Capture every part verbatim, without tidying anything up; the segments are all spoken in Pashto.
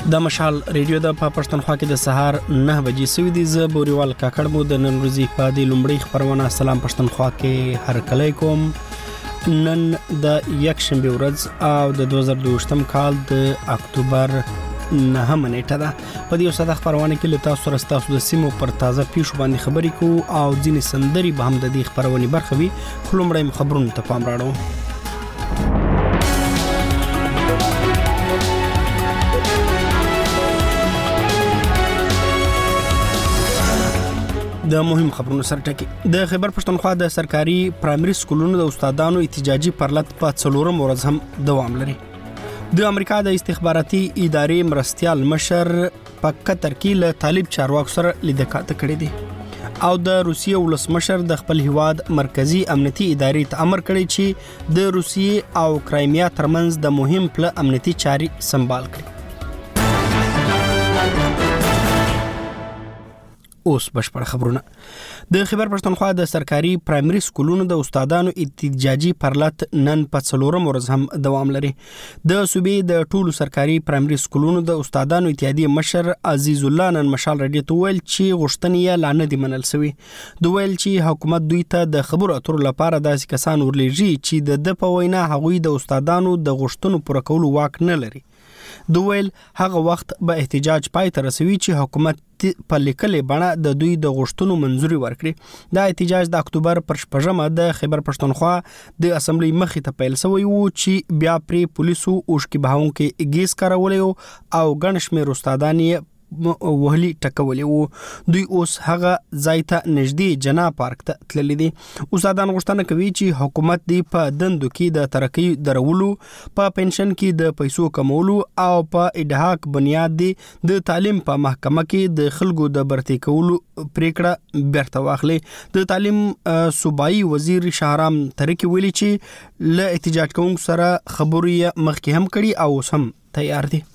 د مشال ریډیو د په پښتونخوا کې د سهار نه بجې سوي دي. زه بوريوال کاکړ مو د نن ورځې په دې لومړی خبرونه سلام پښتونخوا کې هر کله کوم. نن د یک شنبه ورځ او د دوه زره دوه کال د اکتوبر نه منېټه ده. په دې وساده خبرونه کې لته تاسو راسته د سیمو پر تازه پیښو باندې خبرې کوو او ځینې سندري به هم د دې خبرونه برخه وي. خلومړی خبرونه ته پام راړو. د مهم خبرونو سره ټکی د خیبر پښتونخوا د سرکاري پرایمري سکولونو د استادانو احتجاجي پرلط په څلورم ورځ هم دوام لري. د امریکا د استخباراتي ادارې مرستيال مشر په قطر کې له طالب چارواکو سره لیدکات کړې دي او د روسیې ولسمشر د خپل هیواد مرکزی امنیتي ادارې ته امر کړی چې د روسیې او کرایمیا ترمنځ د مهم پل امنیتي چاري سمبال کړي. اوس بشپړ خبرونه. د خیبر پښتونخوا د سرکاري پرایمري سکولونو د استادانو احتجاجي پرلط نن په څلورم ورځ هم دوام لري. د صوبې د ټولو سرکاري پرایمري سکولونو د استادانو اتحادیې مشر عزیز الله نن مشال رډیو ته ویل چې غوښتنې یې لا نه دي منل شوي. دوی ویل چې حکومت دوی ته د خبرو اترو لپاره داسې کسان ورلېږي چې د د په وینا هغوی د استادانو د غوښتنو پوره کولو واک نه لري. دوی ویل هغه وخت به احتجاج پای ته رسوي چې حکومت په لیکلې بڼه د دوی د غوښتنو منځوري ورکړي. دا احتجاج د اکتوبر پر شپږمه د خیبر پښتونخوا د اسمبلی مخې ته پیل شوی و چې بیا پرې پولیسو اوشکې بهاونکې ګیس کارولې او ګڼ شمېر استادان یې وهلي ټکولې وو. دوی اوس هغه ځای ته نږدې جنا پارک ته تللي دي. استادان غوښتنه کوي چې حکومت دی په دندو کې د ترقۍ درولو، په پنشن کې د پیسو کمولو او په اډهاک بنیاد دی د تعلیم په محکمه کې د خلکو د برتي کولو پریکړه بیرته واخلي. د تعلیم صوبایي وزیر شهرام ترکی ویلي چې له احتجاج کوونکو سره خبرې مخکې هم کړي او هم تیار دي.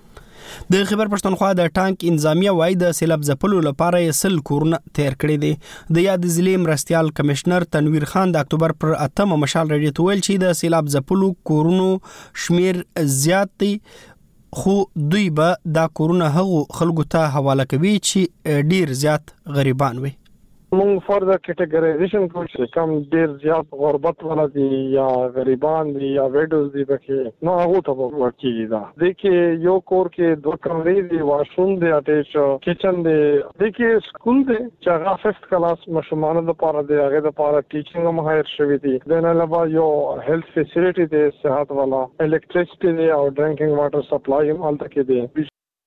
د خیبر پښتونخوا د ټانک انتظامیه وای د سیلاب ځپلو لپاره یې سل کورونه تیار کړي دي. د یاد ضلع مرستيال کمشنر تنویر خان د اکتوبر پر اتمه مشال رډیو ته ویل چې د سیلاب ځپلو کورونو شمیر زیات دی، خو دوی به دا کورونه هغو خلکو ته حواله کوي چې ډیر زیات غریبان وي. مونږ فردر کټګورایزیشن کوو چې کم ډیر زیات غربت والا دي یا غریبان دي یا ویډوز دي پکې نو هغه ته ورکیږي. دا د کې یو کور کې دوه کمرې دي، واشروم دی، اټیچ کچن دی، د کې سکول دی چې هغه ففت کلاس مشمانو لپاره دی، هغه لپاره ټیچینګ هم هایر شوی دی. د نه علاوه یو هیلث فیسیلیټي دی، صحت والا الکتریسيټي دی او ډرینکینګ واټر سپلای هم هلته کې دی.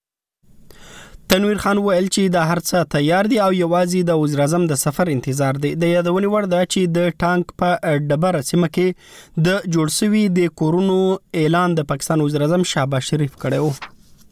تنویر خان ویل چې د هر څه تیار دي او یوازې د وزیر اعظم د سفر انتظار دی. د یادونې وړ ده چې د ټانک په ډبره سیمه کې د جوړ شوي د کورونو اعلان د پاکستان وزیر اعظم شهباز شریف کړی و.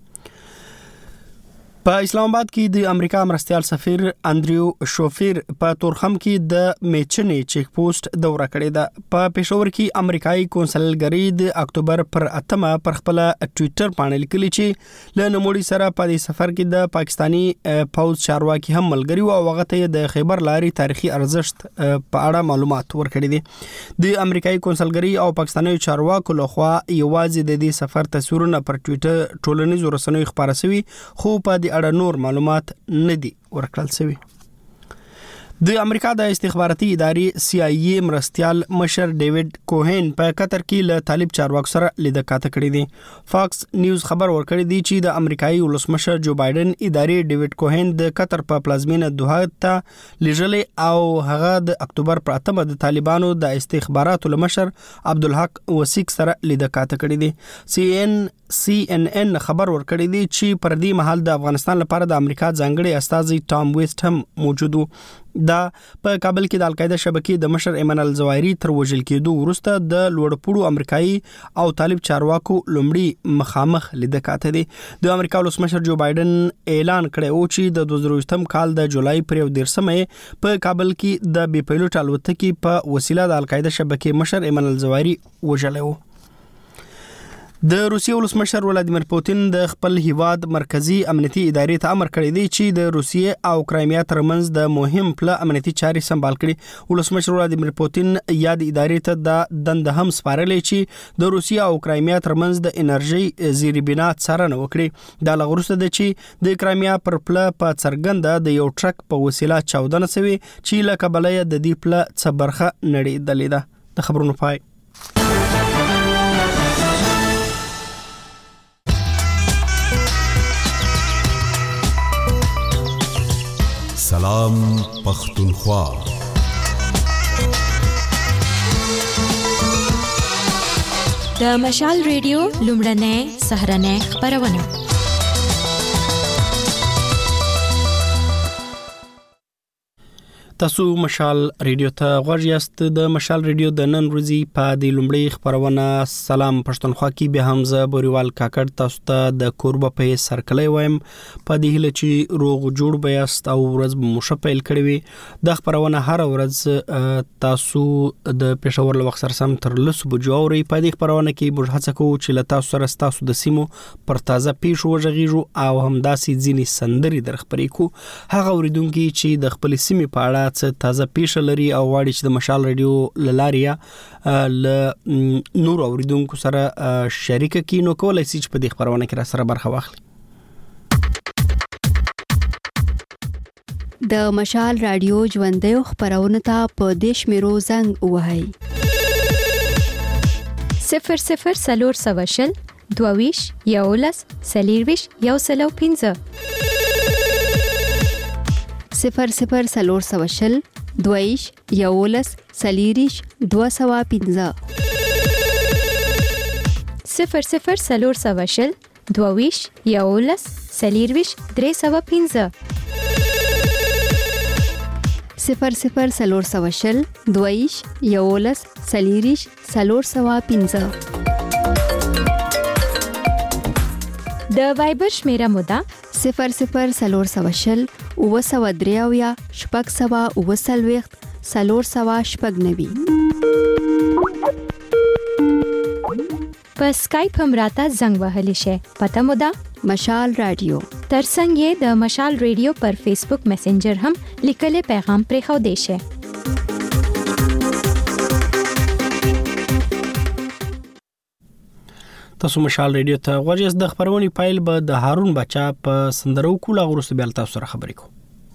په اسلام آباد کې د امریکا مرستيال سفیر انډریو شوفیر په تورخم کې د میچنې چیک پوسټ دوره کړې ده. په پېښور کې امریکایي کونسلګری د اکتوبر پر اتمه پر خپل ټوئیټر باندې لیکلي چې له نموړي سره په دې سفر کې د پاکستانی پوز چارواکي هم ملګری او هغه ته د خیبر لاري تاریخي ارزښت په اړه معلومات ورکړي دي. د امریکایي کونسلګری او پاکستاني چارواکو لخوا یوازې د دې سفر تصویرونه پر ټوئیټر ټولنیزو رسنیو خبره شوي، خو په اړه نور معلومات نه دي ورکړل شوي. د امریکا د استخباراتي ادارې سی آی ای مرستيال مشر ډیوډ کوهن په قطر کې له طالب چارواکو سره لیدکات کړې دي. فاکس نیوز خبر ورکړی دی چې د امریکایي ولسمشر جو بایدن ادارې ډیوډ کوهن د قطر په پلازمینه دوحه ته لیږلې او هغه د اکتوبر پر اتمه د طالبانو د استخباراتو مشر عبدالحق وسیق سره لیدکات کړې دي. سی ان سی ان ان خبر ورکړی دی چې پر دې مهال د افغانستان لپاره د امریکا ځانګړي استازي ټام ویسټ هم موجود و. دا په کابل کې د القاعده شبکې د مشر ایمن الزوایری تر وژل کېدو وروسته د لوړپوړو امریکایي او طالب چارواکو لومړي مخامخ لیدکات دي. د امریکا ولسمشر جو بایدن اعلان کړی و چې د دوه زره کال د جولای پر دیرشمه په کابل کې د بي پایلوټ الوتکې په وسیله د القاعده شبکې مشر ایمن الزوایری وژلی و. د روسیې ولسمشر ولادیمیر پوتین د خپل هیواد مرکزی امنیتي ادارې ته امر کړی دی چې د روسیې او کرایمیا ترمنځ د مهم پله امنیتي چارې سمبال کړي. ولسمشر ولادیمیر پوتین یاد ادارې ته د دند هم سپارلې چې د روسیې او کرایمیا ترمنځ د انرژي زیربنا څارنه وکړي. دا لغوسته ده چې د کرایمیا پر پله په څرګنده د یو ټرک په وسیله چاودنه شوې چې له کبله د دې پله څه برخه نړېدلې ده. د خبرونو پای. سلام پختونخوا. د مشال ریډیو لومړنۍ سهرنۍ خبرونه. تاسو مشال ریډیو ته غوږ یاست. د مشال ریډیو د نن ورځې په د لومړی خبرونه سلام پښتونخوا کې به هم ز بوریوال کاکړ تاسو ته د کوربه په سرکلې وایم په دې هله چې روغ جوړ بیاست او ورځ مو شپیل کړی وي. د خبرونه هر ورځ تاسو د پېښور له وخت سره سم تر لسو بجو اوري. په دې خبرونه کې به هڅه کوو چې له تاسو سره تاسو د سیمو پر تازه پیښو وژغیږو او هم داسې ځینی سندري درخبرې کو. هغه اوریدونکو چې د خپل سیمې په اړه څه تازه پیښه لري او واړي چې د مشال ریډیو لاریا ل نور اوریدونکو سره شریک کینو کولای شي چې په دې خبرونه کې را سره برخه واخلي. د مشال رادیو ژوندۍ خبرونه ته په دیش میرو زنګ وهاي صفر صفر سلور سواشل دوویش یولس سلیرویش یو سلو پینځه صفر صفر سلور سواشل دویش یولس سلیریش دو سوا پینځه صفر صفر سلور سواشل دوویش یولس سلیرویش درې سوا پینځه صفر صفر سلور سواشل دویش یولس سلیریش سلور سوا پینځه د وایبر شمیره مودا صفر صفر سلور سواشل او سوا دریاویا شپږ سوا او سلويخت سلور سوا شپږ نوي. په اسکایپ هم راته زنګ وهلی شي. پته مو ده مشال رادیو. ترڅنګ یې د مشال ریډیو پر فیسبوک میسنجر هم لیکلي پیغام پرې خو دی شي. تاسو مشال ریډیو ته غوږ د خبرونې پایل به د هارون بچا په سندرو کولا غوښته بیا تاسو سره خبرې کوم.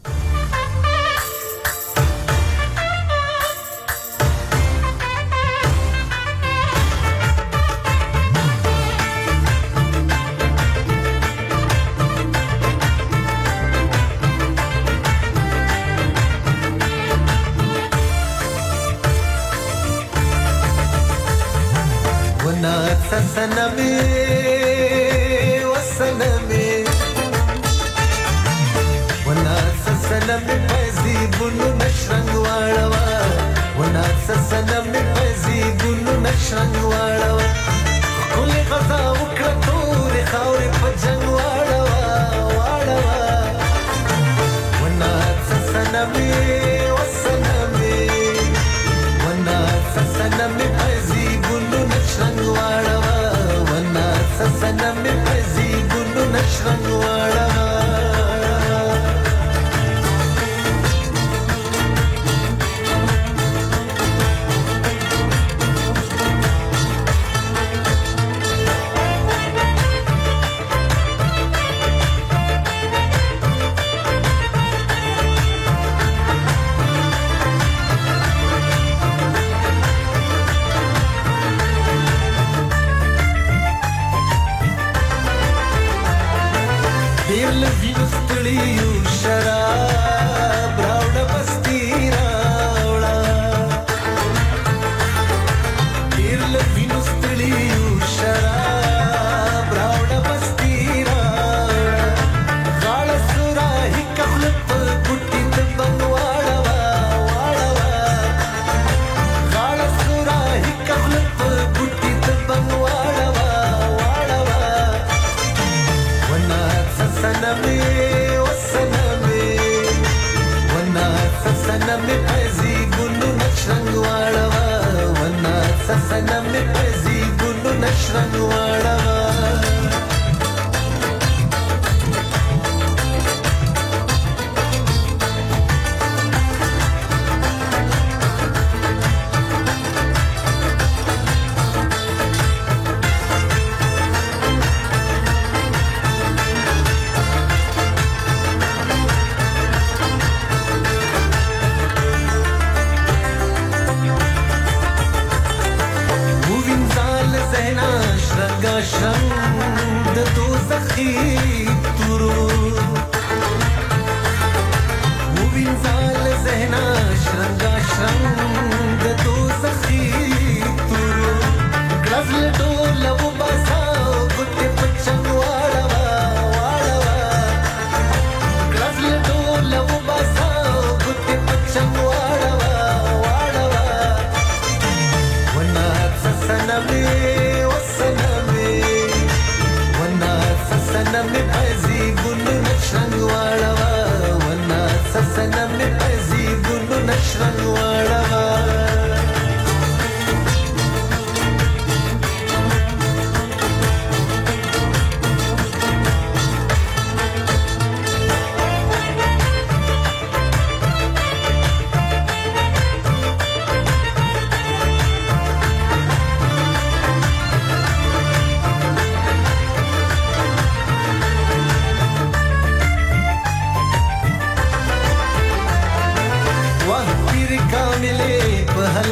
سنمي وسنمي ونا سنمي فزي بنو نشرنگ واړوا ونا سنمي فزي بنو نشرنگ واړوا كل غزا وکړو ر خاورې په جنگ واړوا واړوا ونا سنمي وسنمي ونا سنمي فزي بنو نشرنگ واړوا سنم پزی ګلو نشرنګ واړه سنم پزی ګلو نشرنګ واړه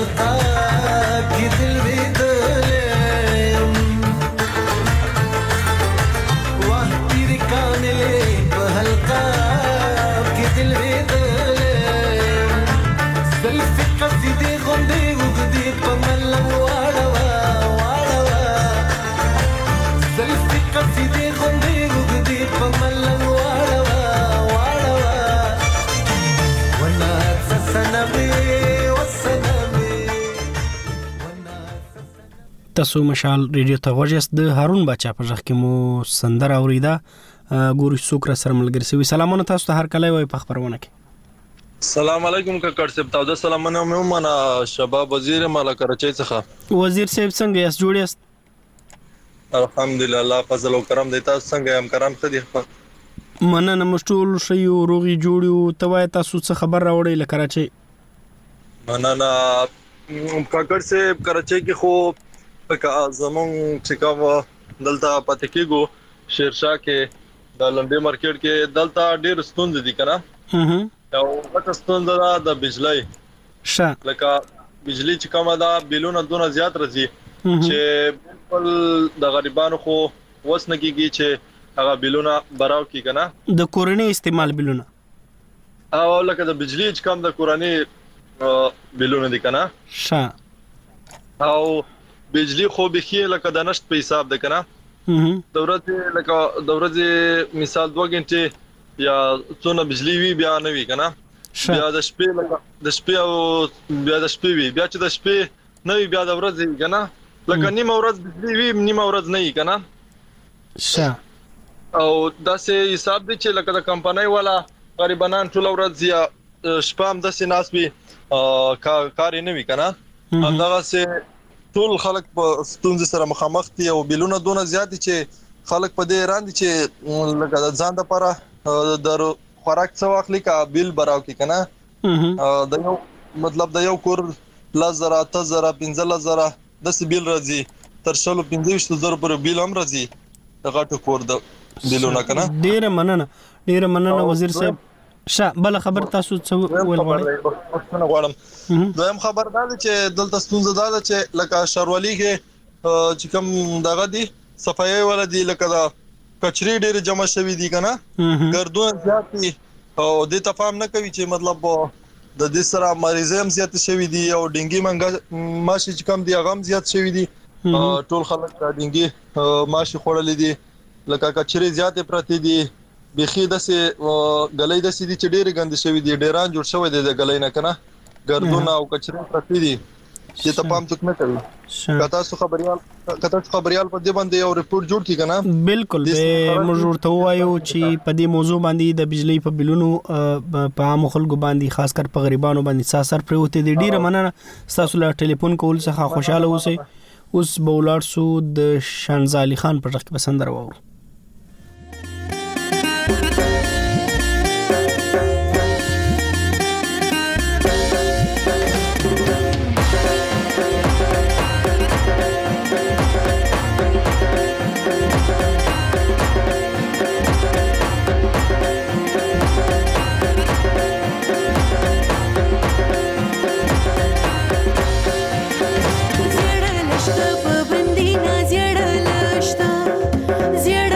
हल्का की दिल भी दले वाह तेरी कामिले हल्का की दिल भी दले सेल्फी कसीदे गोंदे उगदी पमलंग वाड़वा वाड़वा सेल्फी कसीदे गोंदे उगदी पमलंग वाड़वा वाड़वा वना ससनमे वसनमे वना تاسو مشال ریډیو ته غوښیست د هارون بچا په ځخ کې مو سندره اوریدا ګوري څوک را سره ملګری سوي سلامونه تاسو ته هر کله وای په خبرونه کې السلام علیکم کاکړ صاحب تاسو ته سلامونه مې ومنه شباب وزیر مالا کراچۍ څخه وزیر صاحب څنګه یاست جوړ یاست الحمدلله الله فضل او کرم دی تاسو څنګه یم کرم څه دی مننه مشټول شي او روغي جوړیو ته وای تاسو څه خبر راوړی ل کراچۍ مننه کاکړ صاحب کراچۍ کې خو پکا زمون چې کوم دلته پاتې کېګو شیرشاه کې د لنډي مارکیټ کې دلته ډېر ستوند دي کنه هه او وخت ستوند دا د بجلی شه لکه بجلی چې کومه دا بیلونه دونه زیات راځي چې بالکل د غریبانو خو وسنه کیږي چې هغه بیلونه براو کی کنه د کورنۍ استعمال بیلونه او لکه د بجلی چې کوم د کورنۍ بیلونه دي کنه شه او بجلی خو به خې لکه د نشټ په حساب ده کنه د ورځې لکه د ورځې مثال دوه غنټه یا څونه بجلی وی بیا نه وی کنه بیا د شپې لکه د شپې او بیا د شپې وی بیا چې د شپې نه وی بیا د ورځې کنه لکه نیمه ورځ بجلی وی نیمه ورځ نه وی کنه شه او دا سه حساب دي چې لکه د کمپنۍ والا غریبانان ټول ورځ یا شپه هم د سیناس وی کار نه وی کنه هغه سه ټول خلک په ستونزې سره مخامخ دي او بیلونه دونه زیات دي چې خلک په دې راندي چې لکه د ځان لپاره د خوراک څو اخلي کا بیل براو کې کنه د یو مطلب د یو کور لزر اته زره پنځه زره د بیل راځي تر شلو پنځه زره پر بیل هم راځي د غټو کور د بیلونه کنه ډیر مننه ډیر مننه وزیر صاحب شه بل خبر تاسو څه ول غواړئ غواړم دویم خبر دا چې دلته ستونزه دا ده چې لکه شروالي کې چې کوم دغه دي صفایي ولدي لکه دا کچري ډېر جمع شوی دي کنه ګردون زیات دي او د تفاهم نه کوي چې مطلب د دې سره مریضم زیات شوی دي او ډینګي منګه ماشي چې کوم دي هغه زیات شوی دي ټول خلک ډینګي ماشي خوړلې دي لکه کچري زیات پرتی دي بخي دسه غلې دسه دي چې ډېر غند شوی دي ډیران جوړ شوی دي د غلې نه کنه ګردون او کچري پرتی دي چې ته پام تک نه کوي کته سو خبريال کته خبريال په دې باندې یو ریپورت جوړ کی کنه بالکل به موږ ته وایو چې په دې موضوع باندې د بجلی په بلونو په عام خلکو باندې خاص کر په غریبانو باندې ساسر پروت دي ډیره مننه تاسو له ټلیفون کول څخه خوشاله اوسئ اوس بولار سو د شانزالي خان پر ځخ پسند راوړو زیړه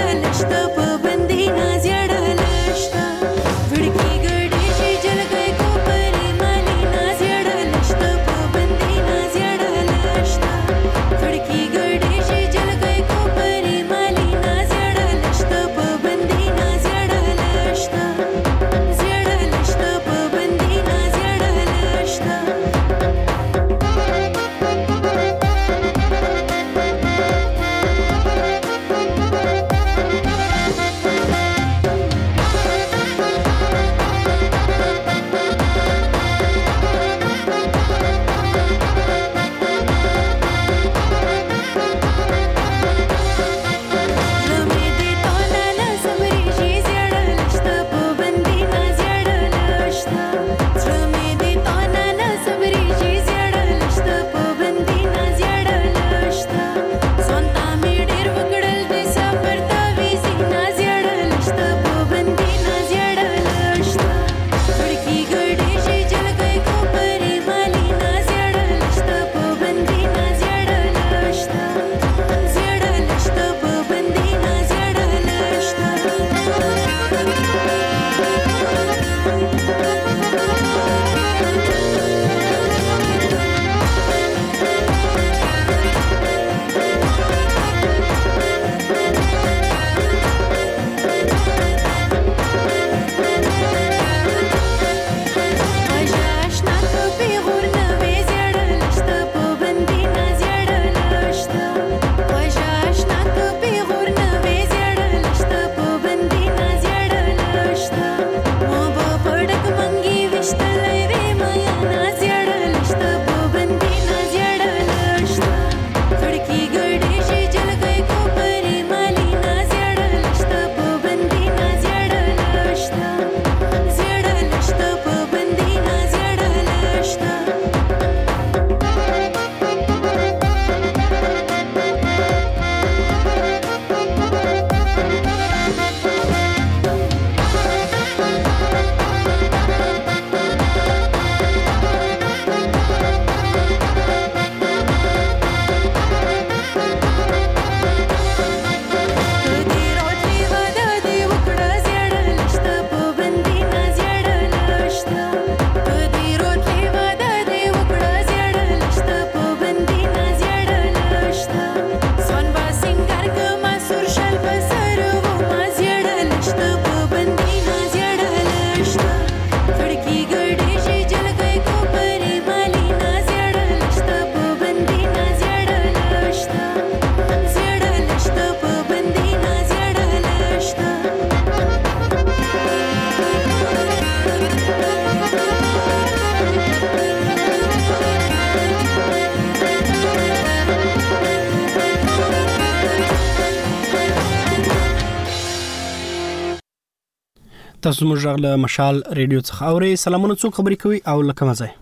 تاسو موږ له مشال ریډیو څخه اورئ. سلامونه، څوک خبرې کوي او له کومه ځای؟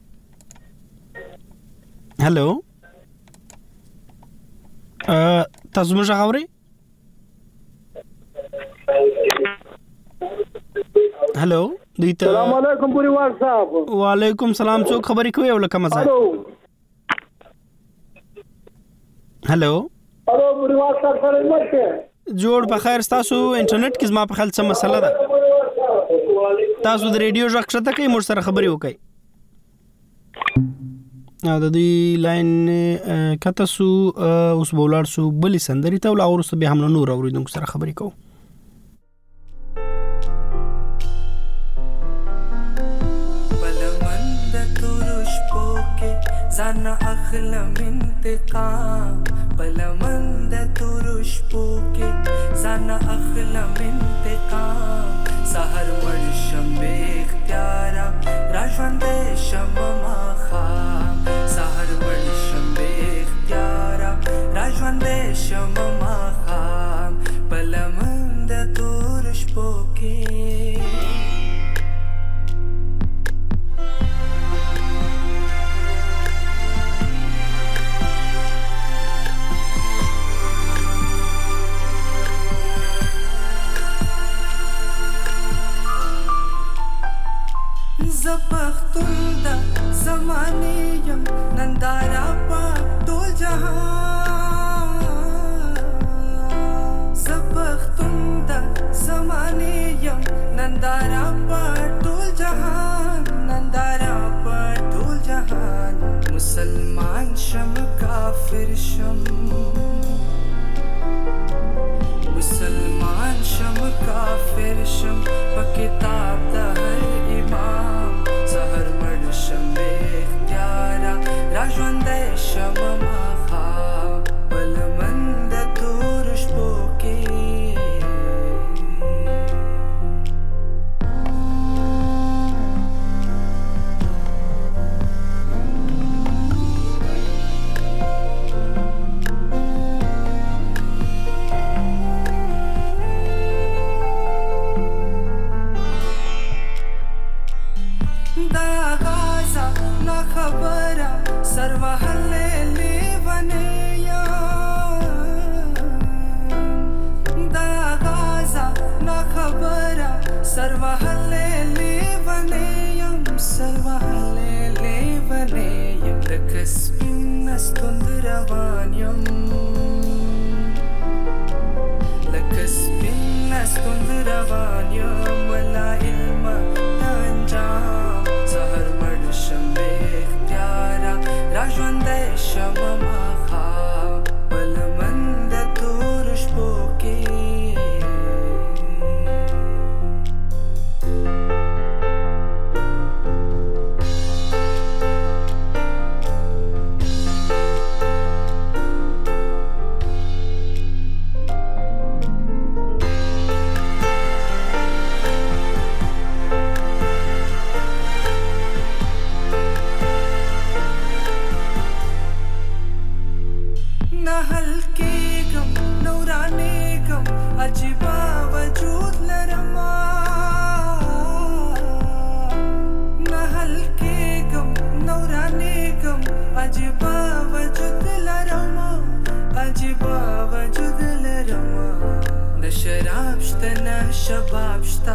هلو، تاسو موږ اورئ؟ هلو، دوی ته السلام علیکم پوریوال صاحب. وعلیکم سلام، څوک خبرې کوي او له کومه ځای؟ هلو هلو پوریوال صاحب، سره مرسته جوړ په خیر. تاسو انټرنیټ کې زما په خیال څه مسله ده؟ تاسو د ریډیو ژغ شته کوي موږ سره خبرې وکړئ. د دې لاین کته سو اوس بولار سو بلی سندري ته ولا اورسته به هم نور اوریدونکو سره خبرې کوو. بلمند تورش پوکه زنا اخلم انتقام، بلمند تورش پوکه زنا اخلم انتقام، سحر ورشم به اختیارا راجوند شم مخام، سحر ورشم به اختیارا راجوند شم مخام، بلمند تورش پوکه زبختون دا زمانه یم نندارا پا ټول جهان، زبختون دا زمانه یم نندارا پا ټول جهان، نندارا پا ټول جهان، مسلمان شم کافر شم، مسلمان شم کافر شم، په کتاب دا هر امام، سحر مړ شم بے اختیارا راژوند شم مخام، بلمند تور شپو کې سروحلے لیونیا دا غازا نا خبرا سروحلے لیونیم، سروحلے لیونیم، لکسپین استند روانیم، لکسپین استند روانیم، ولا علم انجام، سحر مړ شم بے راژوند شم مخام، بلمند تور شپو کې عجیبا وجود لرما، نحل کېږم نورانېږم، عجیبا وجود لرما، عجیبا وجود لرما، نه شراب شته نه شباب شته،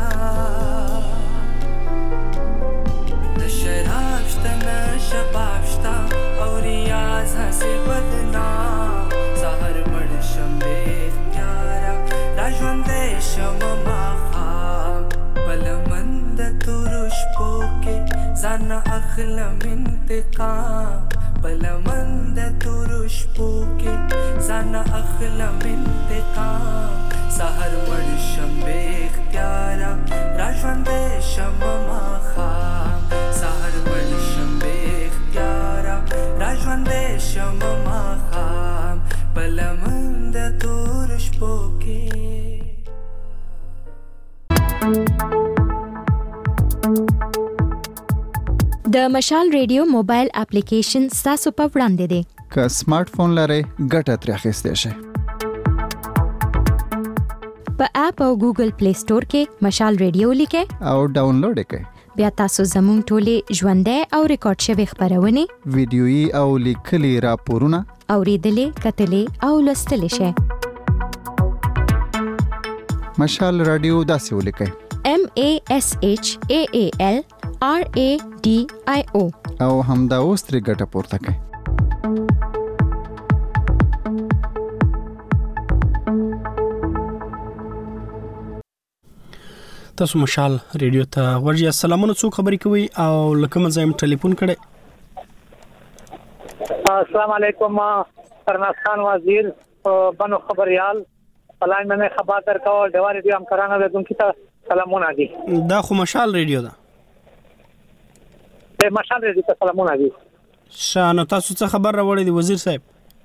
نه شراب شته نه شباب شته، او ریاض هسې بدنام، سحر مړ شم بې راژوند شم مخام، بلمند تور شپو کې ځان اخلم انتقام، بلمند تور شپو کې ځان اخلم انتقام، سحر مړ شم بې اختیارا راژوند شم مخام، سحر مړ شم بې اختیارا راژوند شم مخام، بلمند تور شپو کې د مشال ریډیو موبایل اپلیکیشن ستاسو په وړاندې دی. که سمارټ فون لرئ ګټه ترې اخیستی شئ. په اپ او ګوګل پلی سٹور کې مشال ریډیو لیکه او ډاونلوډ کړئ. بیا تاسو زموږ ټولې ژوندۍ او ریکارډ شوی خبرونه ویډیويي او لیکلي راپورونه اوریدلې کتلې او لوستلې شئ. مشال رادیو داسې ولیکئ: M A S H A A L R A D I O او همدا اوس ترې ګټه پورته کړئ. تاسو مشال ریډیو ته ورجی. السلامونه، څوک خبرې کوي او لکه مزایم ټلیفون کړي؟ السلام علیکم، فرناز خان وزیر بنو خبريال پلاین میں خبر درکاو ډیوار ریډیو هم کرانه د دونکو ته سلامونه دي. دا خو مشال ریډیو ده. د مشال ریډیو ته سلامونه دي. شانو تاسو څه خبر راوړی دی وزیر صاحب؟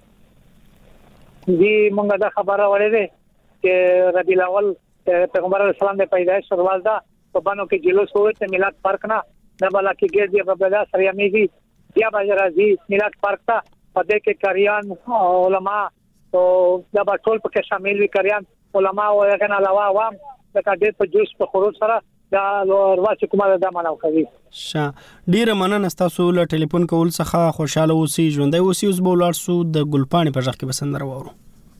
جی مونږ دا خبر راوړی دی چې ربیع الاول پیغمبر علیه السلام د پیدایش ورځ ده په بانو کې جلوس وو ته میلاد پارک نه نه بلا کې ګډ دی په بلا سره میږي بیا به راځي میلاد پارک ته په دې کې کاریان علما او دا ټول پکې شامل وي، کاریان علما او هغه نه علاوه عوام د کډې په جوش په خروج سره دا ورواچ کومه دا منو کوي. شا ډیره مننه تاسو له ټلیفون کول څخه خوشاله اوسئ، ژوندۍ اوسئ. اوس به ولر سو د ګلپانی په ځخ کې بسندر وورو.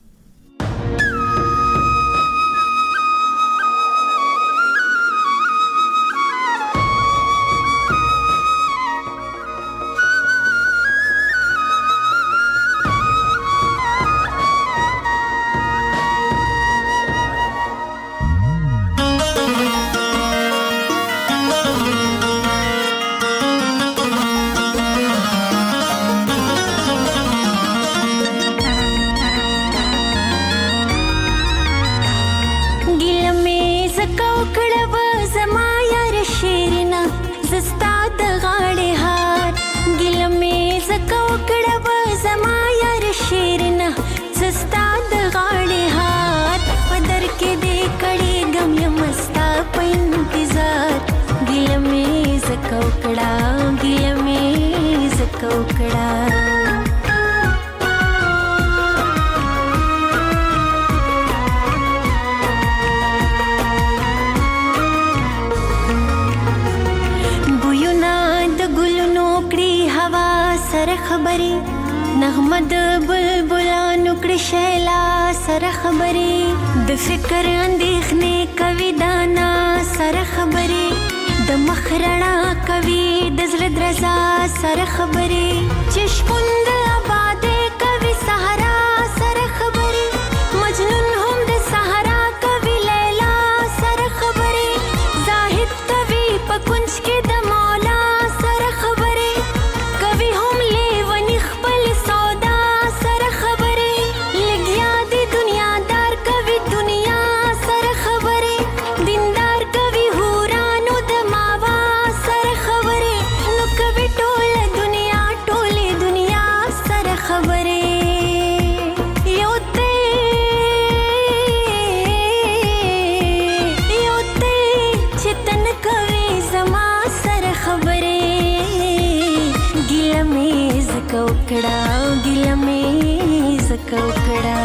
نغمد بلبلانو کړي شیلا سره خبرې د فکر اندېښنې کوي دانا سره خبرې د مخرڼا کوي د زړه درزا سره خبرې چې شپون د آبادې کوي صحرا سره خبرې مجنون هم د صحرا کوي لیلا سره خبرې زاهد کوي په کونج کې د مولا سره خبرې کوي هم لیونی خپل سودا سره خبرې لګیا دی دنیادار کوي دنیا سره خبرې دیندار کوي هورانو د ماوا سره خبرې نو کوي ټول دنیا ټولې دنیا سره خبرې یو ته یو ته چې تن کوي زما سره خبرې ګیله مې زکه وکړه ګیله مې زکه وکړه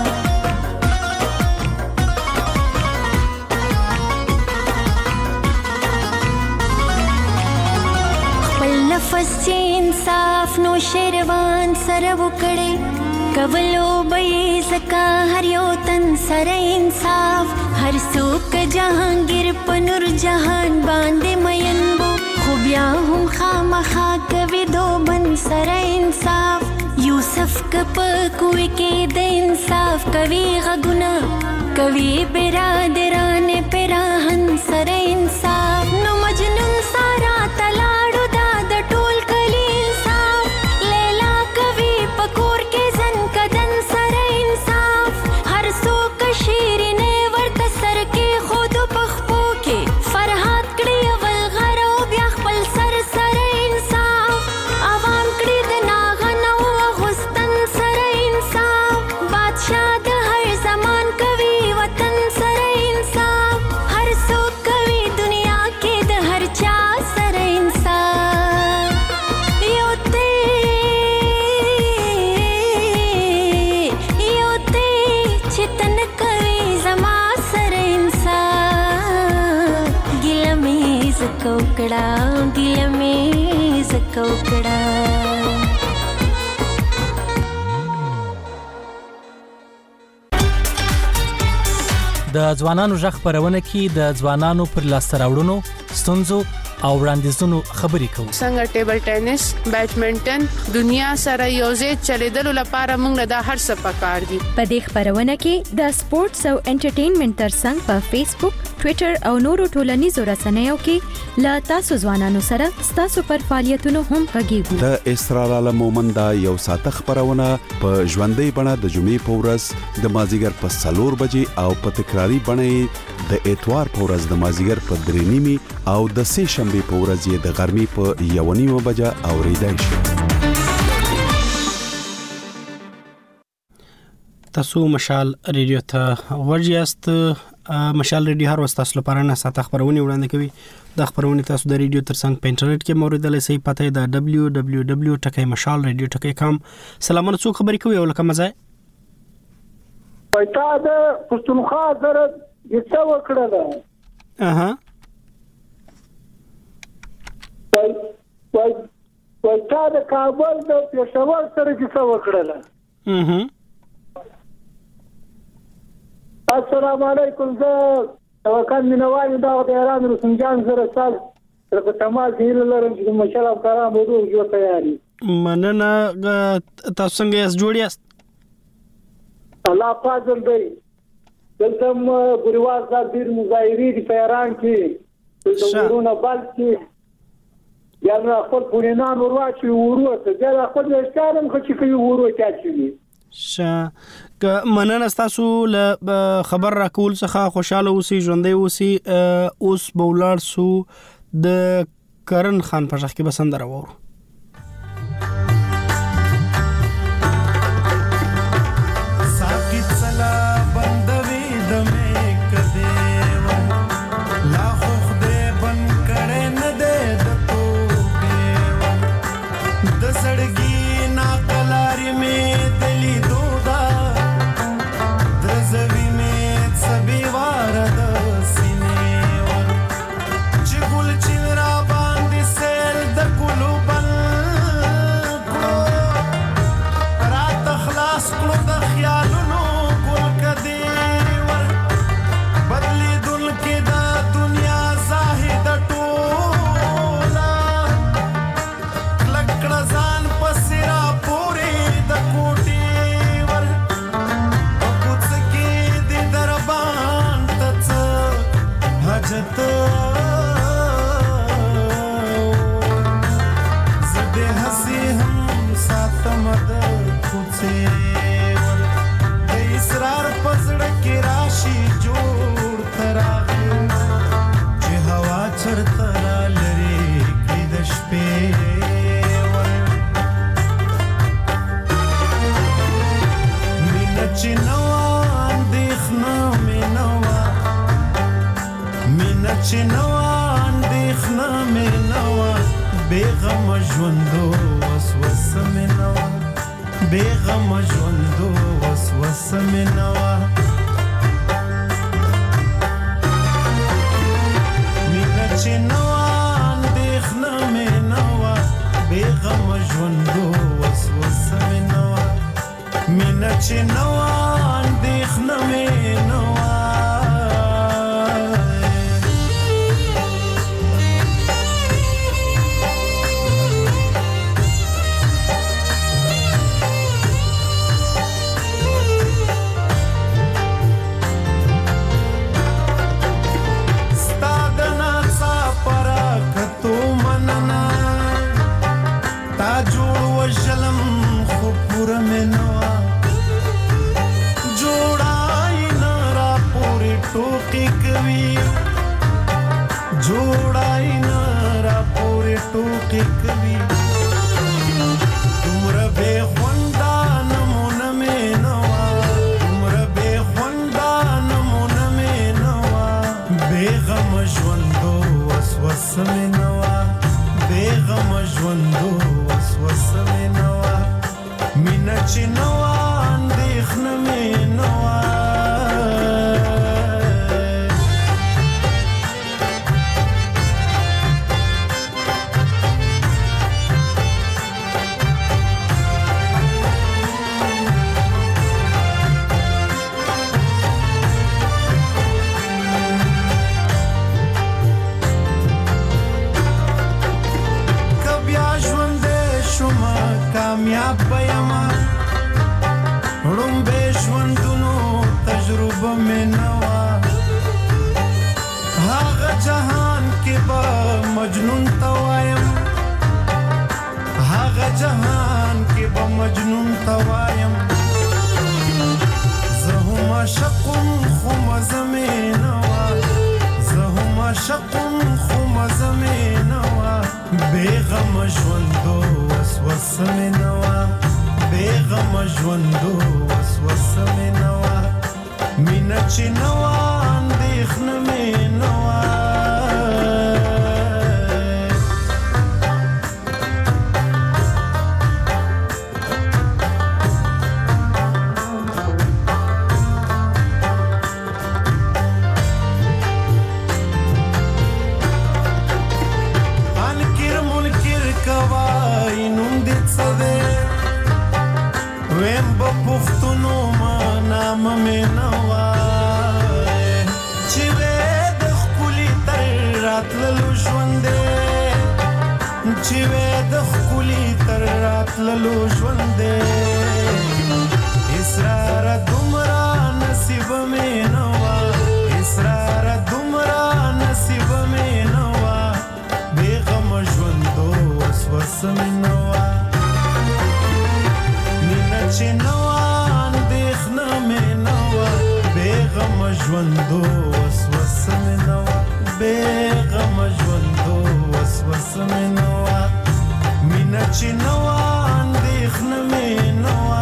خپل نفس چې انصاف نو شیروان سره وکړي کولو به زکه هر یو تن سره انصاف هر څوک جهانگیر په نور جهان باندې مین وو خو بیا هم خامخا کوي دوبن سره انصاف یوسف کپ کوي کې د انصاف کوي غږونه کوي برادران پراهن سره انصاف نو مجنون سارا تلاړو دا د ټول کلی انصاف لیلا کوي پکور کې زن کدن سره انصاف هر څوک شیرینه ورته سر کې خود پخپو کې فرحات کړي اول غرو بیا خپل سر سره انصاف عوام کړي د ناغنو غستن سره انصاف بادشاہ د هر زمان کوي وطن سره انصاف هر څوک کوي زکوکړه ګیله مې زکوکړه د ځوانانو ژغ خبرونه کې د ځوانانو پر لاسته راوړنو ستونزو او وړاندیزونو خبرې کوو. څنګه ټیبل ټینس، بیډمنټن دنیا سره یوځای چلیدلو لپاره موږ د هر څه پکار دي. په دې خبرونه کې د سپورتس او انټرټینمنټ ترڅنګ په فیسبوک، ټوئیټر او نورو ټولنیزو رسنیو کې لا تاسو ځوانانو سره تاسو پر فعالیتونو هم غږیږو. د اسرار عالم مومند یو ساعت خبرونه په ژوندۍ بڼه د جمعې په ورځ د مازیګر په سلور بجې او په تکراری بڼه د اتوار په ورځ د مازیګر په درې نیمي او د سه شنبه په ورځ یې د غرمې په یو نیمه بجه اوریدای شي. تاسو مشال ریډیو ته ورجاست. مشال ریډیو هر وخت تاسو لپاره نه ساته خبرونه وړاندې کوي. د خبرونه تاسو د ریډیو ترڅنګ په انټرنیټ کې موریدلای شئ. پته ده دبلیو دبلیو دبلیو ټکی مشال ریډیو ټکی کام. سلامونه څو خبرې کوي ولکه مزه پتا د پښتونخوا سره یڅ وکړه. اها وای وای وای تا د کابل د پېښور سره یڅ وکړه. اها السلام علیکم. زه وکړ مینوال دا د ایران رسنجان سره سال په تماس هیله لرم چې مشال کرام ورو جو تیاری. مننه. تاسو څنګه یاست؟ جوړ یاست؟ الله پاک دې دلته ګریوال صاحب ډیر مظاهری دي په ایران کې د ورونه بل کې یا نه خپل پونینان ورواچي وروته دا خپل اشکارم خو چې کوي وروته چي ش مننه. تاسو له خبر راکول څخه خوشاله اوسئ، ژوندۍ اوسئ. اوس بولار سو د کرن خان په ځخ کې بسند راوړو. مې نوا هغه جهان کې به مجنون توایم هغه جهان کې به مجنون توایم زه هم عاشقم خو مزه مې نوا زه هم عاشقم خو مزه مې نوا بېغمه ژوندو وسوسه مې نوا بېغمه ژوندو وسوسه مې نوا مینه چې نوا اندېښنه مې نوا پښتونو ما نام مې نوای چې وې د خپلې تر راتللو ژوندې چې وې د خپلې تر راتللو ژوندې اسرار دومره نصیب مې نوا اسرار دومره نصیب مې نوا بېغم ژوندو وسوسه مې نوا چې نوا اندېښنه مې نوا بېغمه ژوندو وسوسه مې نوا بېغمه ژوندو وسوسه مې نوا مینه چې نوا اندېښنه مې نوا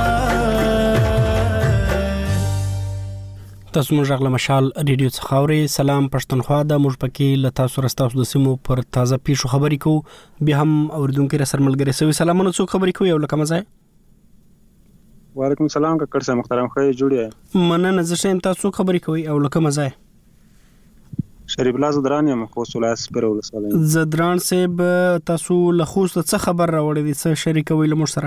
تاسو موږ غل مشال ریډیو څخه اورئ. سلام پښتونخوا د موږ پکې ل تاسو رستاسو د سیمو پر تازه پیښو خبرې کوو. بیا هم اوریدونکو سره ملګری سوي سلامونه څو خبرې کوي او لکه مزه وعلیکم السلام ککړ صاحب محترم خو جوړی مننه زه شیم تاسو خبرې کوي او لکه مزه شریف الله زدران یم خو سولاس پر ولسوالۍ زدران صاحب تاسو له خوست څه خبر راوړی دي څه شریکوي له موږ سره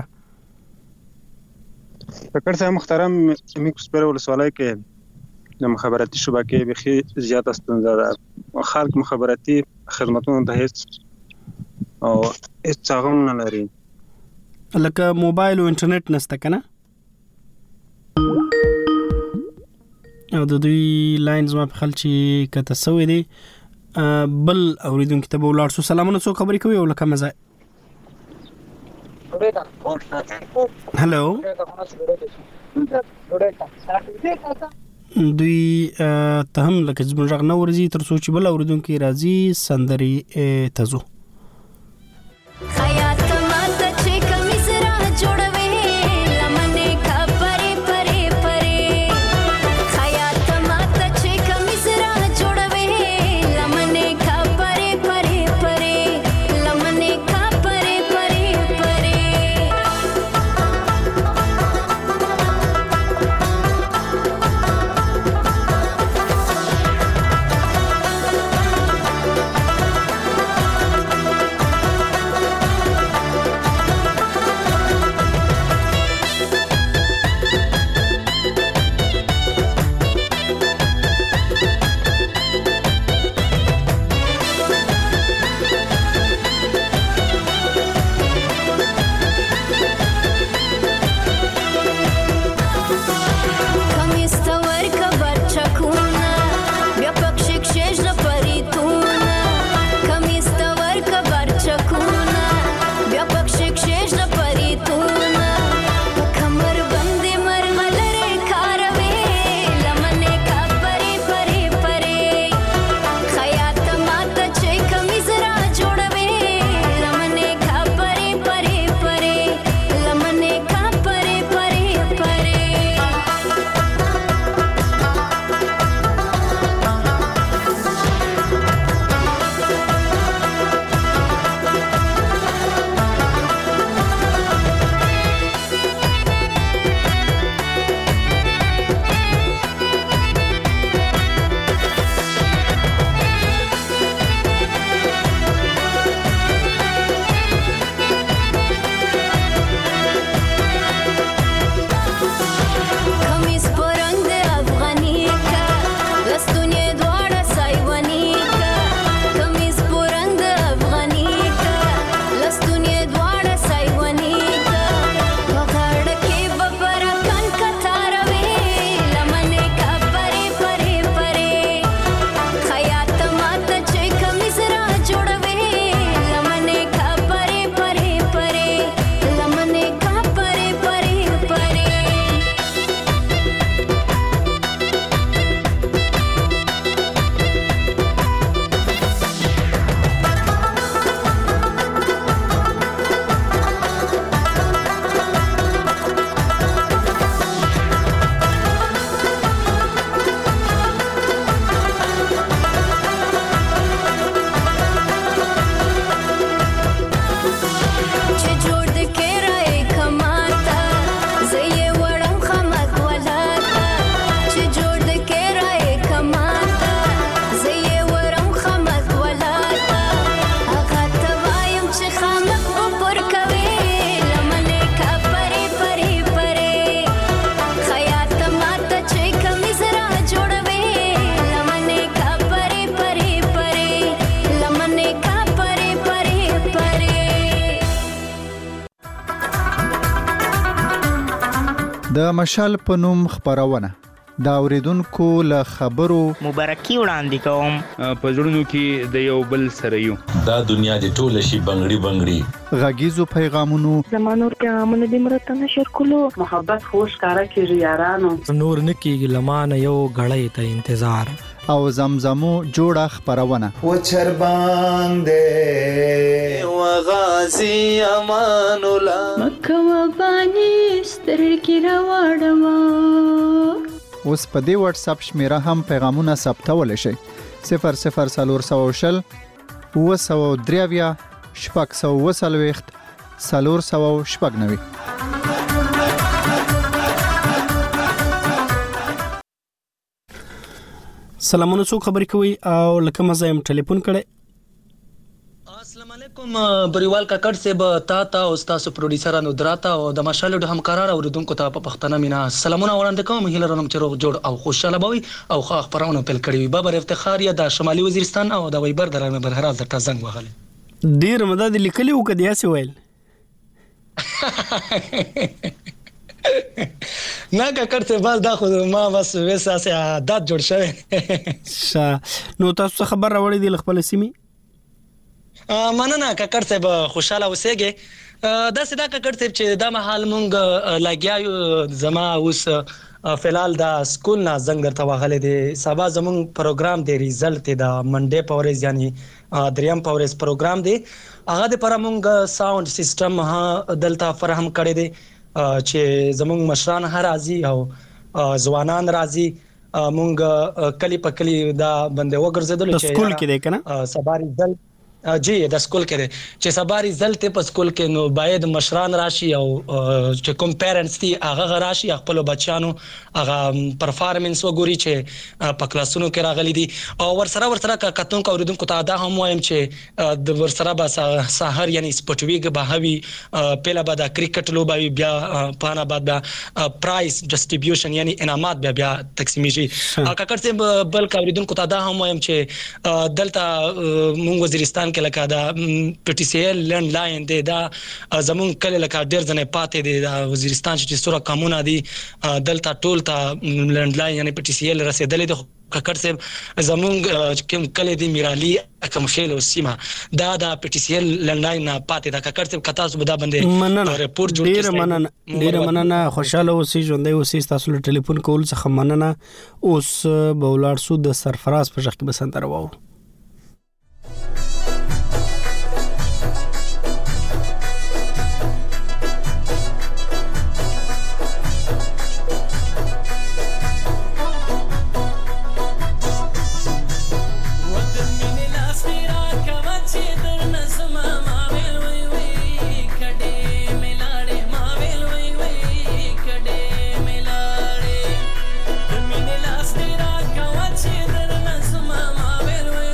ککړ صاحب محترم میکس پر ولسوالۍ کې د مخابراتي شبکې بخي زیات ستونزه ده خلک مخابراتي خدماتونو ته هیڅ او هیڅ څنګه نه لري لکه موبایل او انټرنیټ نشته کنه او د دوی لاینز ما په خل چې کته سوې دي بل اوریدونکو ته ولاړ سو سلامونه څو خبرې کوي او لکه مزه هالو دوی ته هم لکه زموږ غ نو ورزي تر سوچ بل اوریدونکو راځي سندري تزو د مشال په نوم خبرونه دا اوریدونکو له خبرو مبارکي وړاندې کوم په زړونو کې د یو بل سره یو دا دنیا د ټوله شي بنگړي بنگړي غږیزو پیغامونو زمانور پیغامونه د مرته نشر کولو محبت خوش کارا کیږي یارانو نور نکیږي لمانه یو غړې ته انتظار او زمزمو جوړه خبرونه و چربان دې و غازی امان الله مکه و بانی سترګې راوړم اوس په دې واتس اپ شمیره هم پیغامونه ثبتول شي صفر صفر سلور سو شل و سو دریویا شپږ سو وسلويخت سلور سو شپږ نوي سلامونه څو خبرې کوي او لکه مزه يم ټلیفون کړي السلام علیکم بریوال کاکړ صاحب تا تا او تاسو پروډوسرانو دراته او د مشال د همکارانو اوریدونکو ته په پښتنه مینا سلامونه وړاندې کوم هیله لرم چې روغ جوړ او خوشاله بوي او خو خبرونه پیل کړی وي بابر افتخار یا د شمالي وزیرستان او د ویبر درنه برهراز د تزنګ وغله ډیر مدد لیکلی او کدی اسې ویل نه کاکړ ته بس دا خو ما بس وساسه عادت جوړ شوی نو تاسو خبر راوړی دی خپل سیمه مننه کاکړ صاحب خوشاله اوسېږي دا سدا کاکړ صاحب چې دا مهال مونږ لګیاو زما اوس فلال دا سکول نه زنګ درته واغله دي سبا زمون پروګرام دی ریزلټ دا منډه پورز یعنی دریم پورز پروګرام دی هغه د پر مونږ ساوند سیستم ها دلته فراهم کړی دی چې زمون مشران هر راضي او ځوانان راضي مونږ کلی په کلی دا بنده وګرځیدل چې سکول کې دی کنه سبا ریزلټ جی د سکول کې چې سبا ریزلټ په سکول کې نو باید مشران راشي او چې کوم پیرنټس دي هغه راشي خپل بچانو هغه پرفارمنس وګوري چې په کلاسونو کې راغلي دي او ورسره ورسره کتون کو اوریدونکو ته دا هم وایم چې د ورسره به سحر یعنی سپټویګ به هوي پهلا به د کرکټ لوبي بیا پانا بعد بیا پرایز ډیسټریبیوشن یعنی انعامات بیا بیا تقسیمیږي کاکړ ته بل کا اوریدونکو ته دا هم وایم چې دلته مونږ وزیرستان کې لکه دا پی ټی سی ایل لند لاین دی دا زمون کله لکه ډیر ځنه پاتې دی دا وزیرستان چې سوره قانون دی دلته ټول ته لند لاین یعنی پی ټی سی ایل رسیدلې د کاکړ صاحب زمون کوم کله دی میرالي کوم شیل او سیمه دا دا پی ټی سی ایل لند لاین پاتې دا کاکړ صاحب کتا سو بدا باندې ریپورت جوړ ډیر مننه ډیر مننه خوشاله اوسې ژوندې اوسې تاسو له ټلیفون کول څخه مننه اوس بولار سود د سرفراز په ځخ کې بسنده راو Well,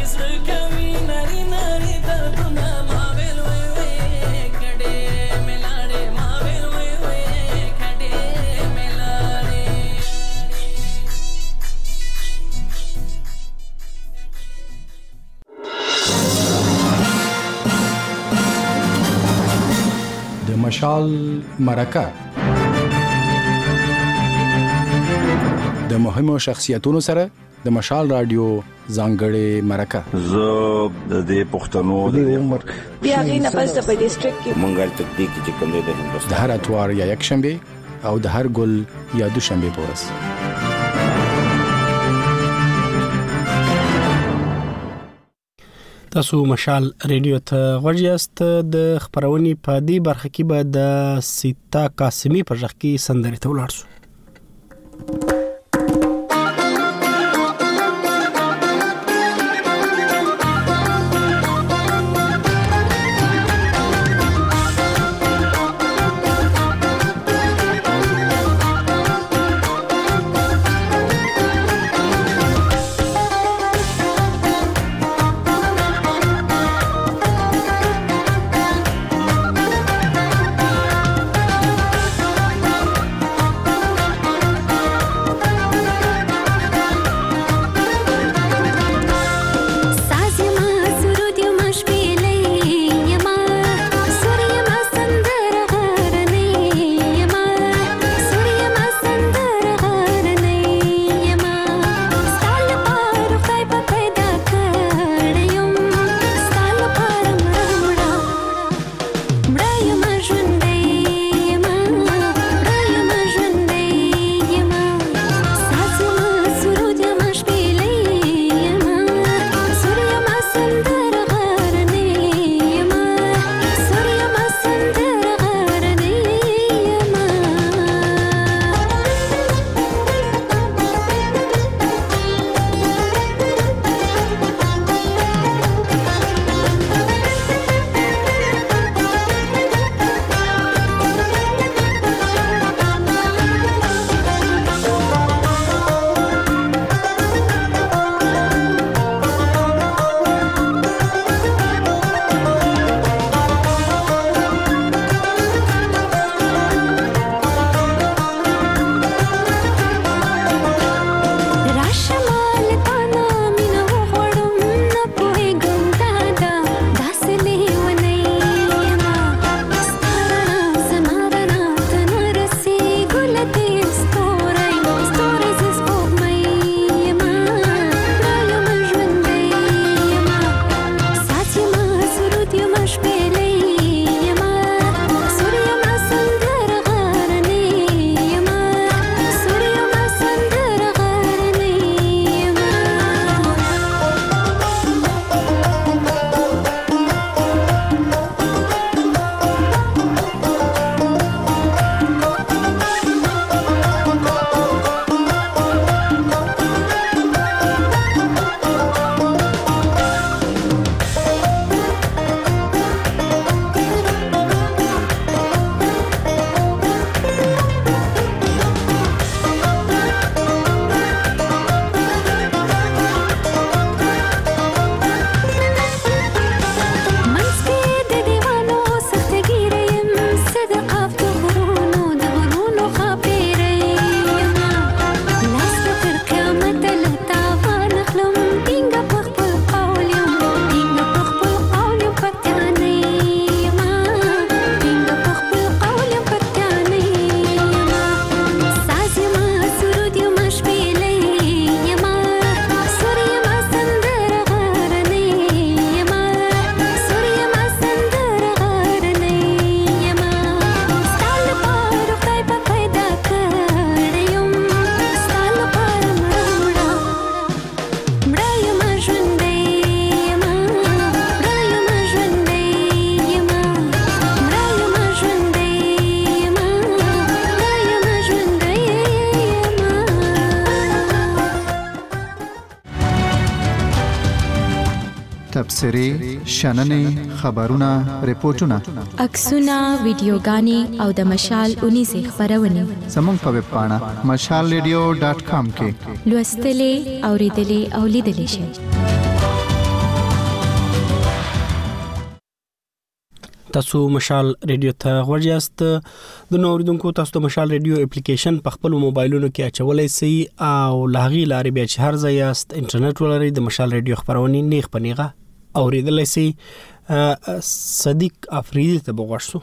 مشال مرکه د مهمو شخصیتونو سره د مشال رادیو ځانګړې مرکه زه د دې پښتنو د عمر بیا غینه پس په ډیسټریکټ کې مونږه تدقیق چې کوم دی د هندوستان د هر اتوار یا یک شنبه او د هر ګل یا دوشنبه پورس تاسو مشال ریډیو ته غوږ یاست. د خبرونې په دې برخه کې به د سیتا قاسمی په ځخ کې سندرې ته ولاړ شو. تبصرې شننې خبرونه ریپورتونه عکسونه ویډیوګانې او د مشال اونیزه خبرونه زموږ په ویب پاڼه مشال ریډیو ډاټ کام کې لوستلې اوریدلې او لیدلې شئ. تاسو مشال ریډیو ته ورجاست د نوریدونکو تاسو ته مشال ریډیو اپلیکیشن په خپل موبایلونو کې اچولای شئ او لاغي لاري بیا چې هر ځای یاست انټرنیټ ولرئ د مشال ریډیو خبرونه نیغ پنیغه اوریدلای شئ. صدیق افریدی ته بغوښتو.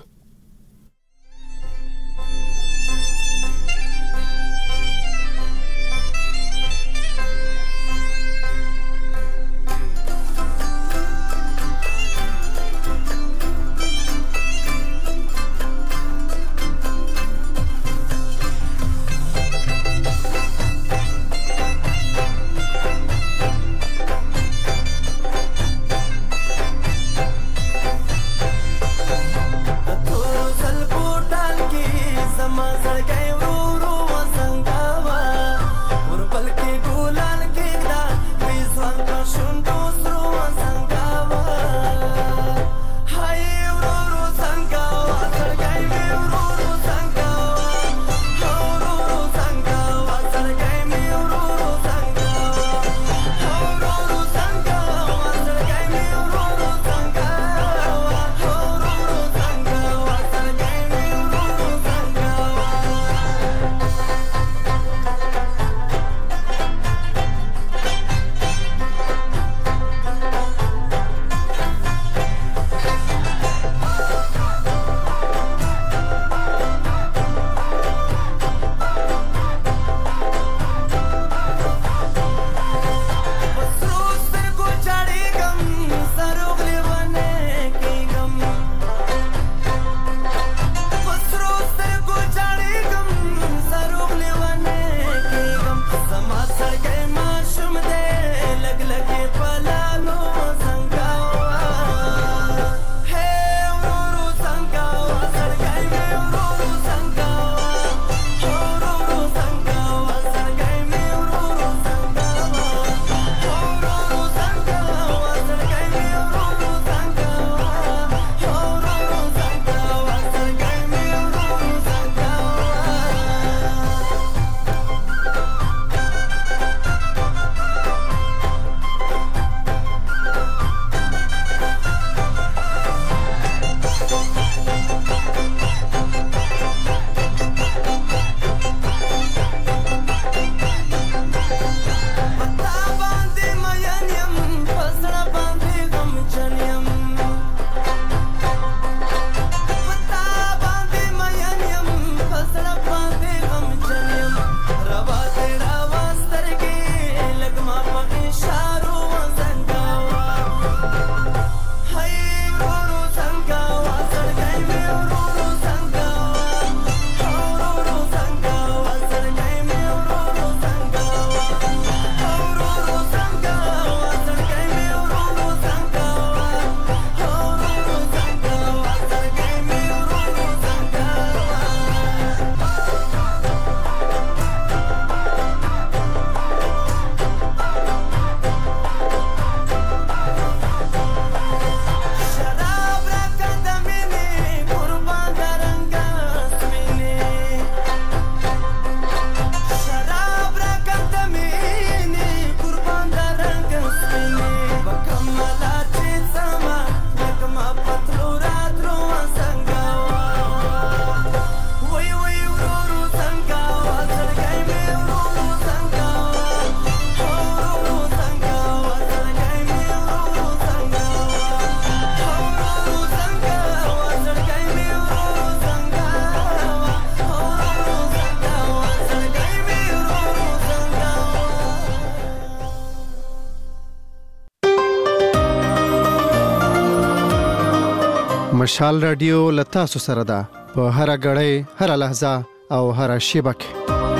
مشال رادیو لتا سو سره ده په هر غړې هر لحظه او هر شیبه کې.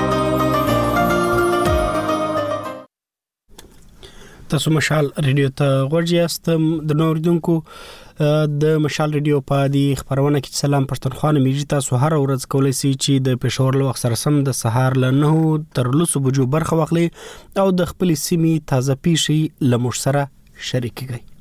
تاسو مشال ریډیو ته ورجاست د نوریدونکو د مشال ریډیو په دی خبرونه کې سلام پښتونخوا میږي. تاسو هر ورځ کولای شئ چې د پېښور له وخت سره سم د سهار له نه تر لسو بجو برخه واخلئ او د خپل سیمې تازه پیښې له مش سره شریک کړئ.